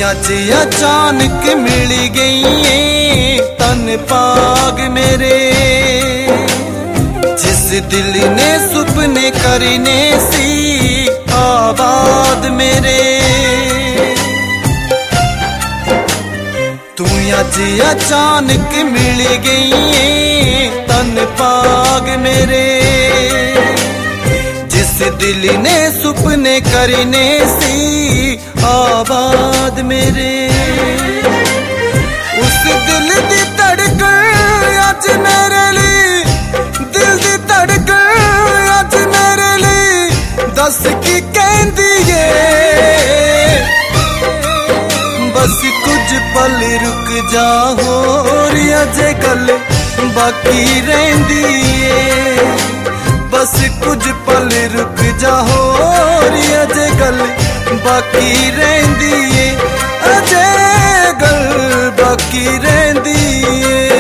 अज अचानक मिल गई है तन पाग मेरे, जिस दिल ने सुपने करने सी आबाद मेरे। तू अज अचानक मिल गई है तन पाग मेरे, जिस दिल ने सुपने करने सी आबाद मेरे। उस दिल दी धड़कन अज मेरे लिए, दिल दी धड़कन अज मेरे लिए दस की कहंदी है। बस कुछ पल रुक जा होर अजे गल बाकी रहिंदी है। बस कुछ पल रुक जा होर अजे गल बाकी रहिंदी है, अजे गल बाकी रहिंदी है।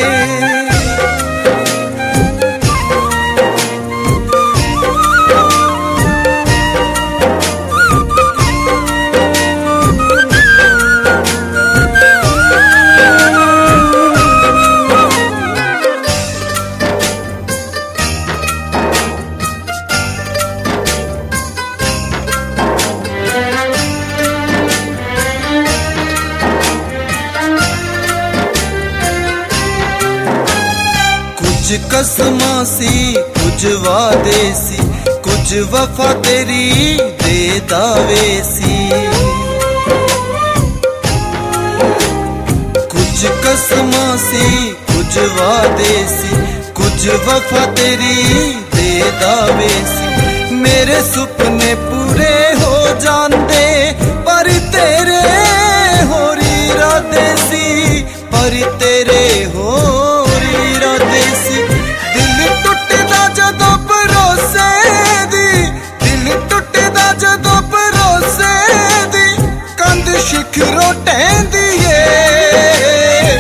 कुछ कसमां सी कुछ वादे सी, कुछ वफा तेरी दे दावे सी। कुछ कसमां सी कुछ वादे सी, कुछ वफा तेरी दे दावे सी। मेरे सुपने पूरे हो जांदे पर तेरे होर इरादे सी, पर तेरे होर इरादे सी। दिल टुटदा जदों भरोसे दी, दिल टुटदा जदों भरोसे दी कंध शिखरों टहंदी है।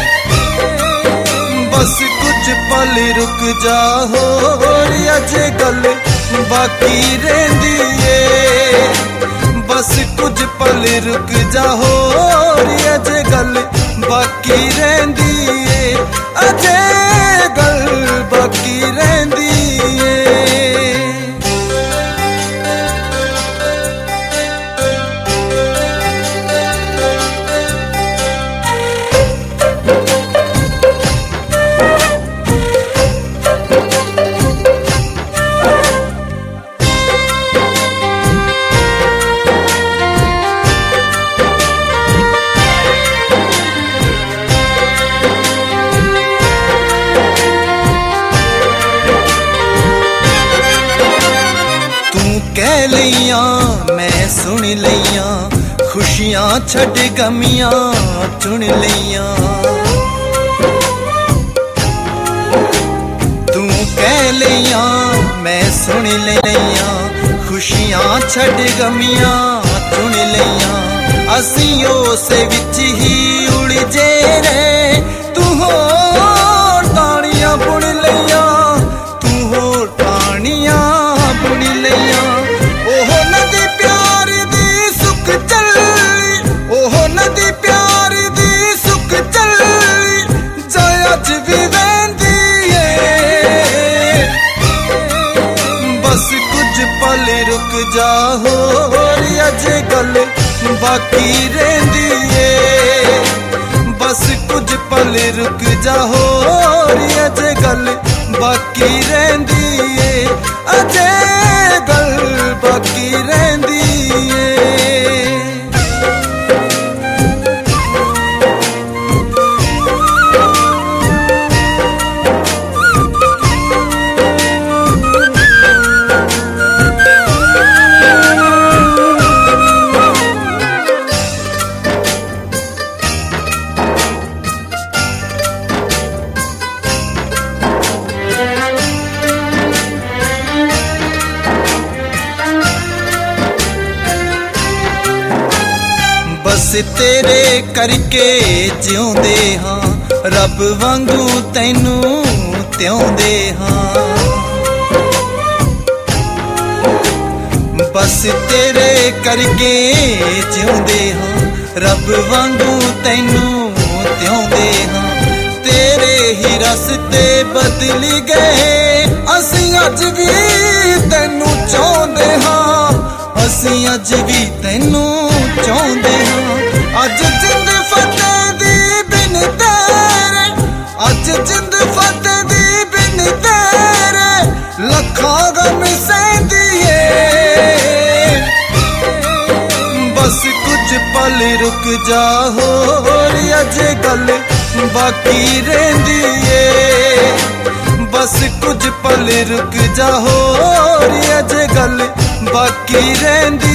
बस कुछ पल रुक जा होर अजे गल बाकी रहिंदी है। बस कुछ पल रुक जा होर अजे गल बाकी रहिंदी है, अजे गल बाकी रहिंदी है। कह लिया मैं सुन लिया, खुशियां छड़ गमियां चुन लिया। तू कह लिया मैं सुन लिया, खुशियां छड़ गमियां चुन लिया। असी उस विच ही उलझे रहे, तू होर तानियां बुन लिया, तू होर तानियां बुन लिया। ओह नदी प्यार दी सुख चली, ओह नदी प्यार दी सुख चली, जाए अज भी वहंदी है। बस कुछ पल रुक जा होर अजे गल बाकी रहिंदी है। बस कुछ पल रुक जा होर अजे गल बाकी रहिंदी है, अजे गल बाकी रहिंदी है। बस तेरे करके जिउंदे हाँ, रब वांगू तैनू त्योंदे हाँ। बस तेरे करके जिउंदे हाँ, रब वांगू तैनू त्योंदे हां तेरे ही रस्ते बदली गए असीं अज भी तैनू चाहुंदे हां असीं अज भी तैनू चाहुंदे हां अज जिंद फतेह दी बिन तेरे अज जिंद फतेह दी बिन तेरे लखां गम सहंदीए बस कुछ पल रुक जा होर अजे गल बाकी रहिंदी ए बस कुछ पल रुक जा होर अजे गल बाकी रहिंदी